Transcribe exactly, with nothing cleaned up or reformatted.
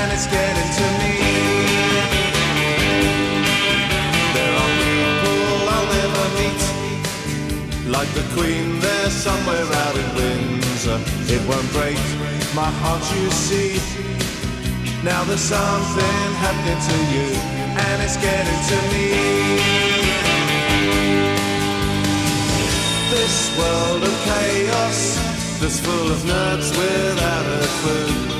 and it's getting to me. There are people I'll never meet, like the Queen there somewhere out in Windsor. It won't break my heart, you see. Now there's something happening to you, and it's getting to me. This world of chaos that's full of nerds without a clue.